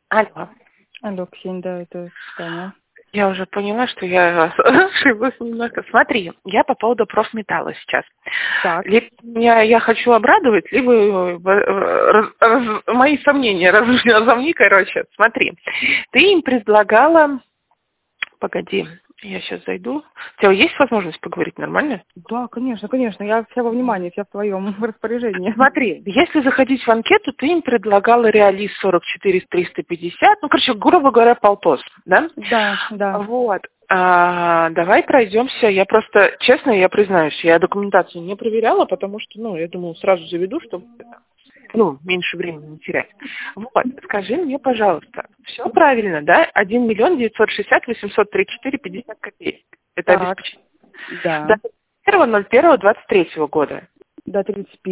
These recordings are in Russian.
Алло. Алло, Ксения, да, это Таня. Я уже поняла, что я ошиблась немножко. Смотри, я по поводу профметалла сейчас. Так. Либо я хочу обрадовать, либо мои сомнения разомни, короче. Смотри, ты им предлагала... Погоди, я сейчас зайду. У тебя есть возможность поговорить нормально? Да, конечно, конечно. Я вся во внимании, вся в твоем распоряжении. Смотри, если заходить в анкету, ты им предлагала Реализ 44-350, ну, короче, грубо говоря, полтос, да? Да, да. Вот. Давай пройдемся. Я просто, честно, я признаюсь, я документацию не проверяла, потому что, ну, я думаю, сразу заведу, чтобы, ну, меньше времени не терять. Вот, скажи мне, пожалуйста, все правильно, да? 1 миллион 960 803 4 50 копеек. Это Так, обеспечение. да. До 31.01.23 года. До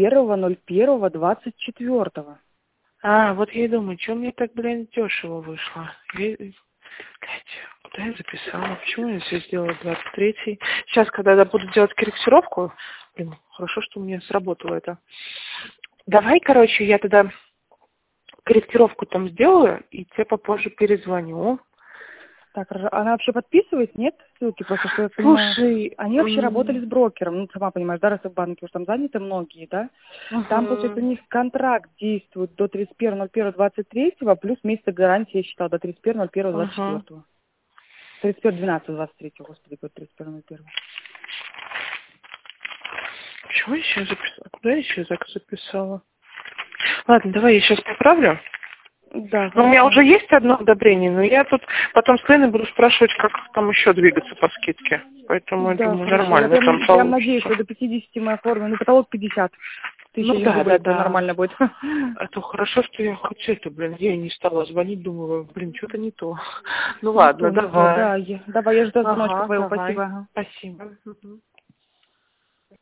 31.01.24. Вот я и думаю, что мне так, блин, дешево вышло. Куда я записала? Почему я все сделала 23-й? Сейчас, когда я буду делать корректировку, блин, хорошо, что у меня сработало это. Давай, короче, я тогда корректировку там сделаю, и тебе попозже перезвоню. Так, она вообще подписывает, нет, ссылки? Просто, что я понимаю, Слушай, они вообще работали с брокером, ну, сама понимаешь, да, раз в банке уж там заняты многие, да? Там, получается, у них контракт действует до 31.01.23, плюс месяц гарантии, я считала, до 31.01.24. 31.12.23, господи, год 31.01. Почему я еще записала? Куда я еще записала? Ладно, давай я сейчас поправлю. Да, Ну, у меня хорошо. уже есть одно одобрение, но я тут потом с Леной буду спрашивать, как там еще двигаться по скидке. Поэтому, я Да, думаю, хорошо. Я нормально там прям надеюсь, получится. что до 50 мы оформим. Ну, потолок 50. Ну 1000 да, рублей, да, это да. нормально будет. А то хорошо, что я хоть это, блин, я не стала звонить, думаю, блин, что-то не то. Ну Не ладно, то, не то. давай. Да, давай, я жду звоночка Ага, твоего. давай. Спасибо. Спасибо. Мгм.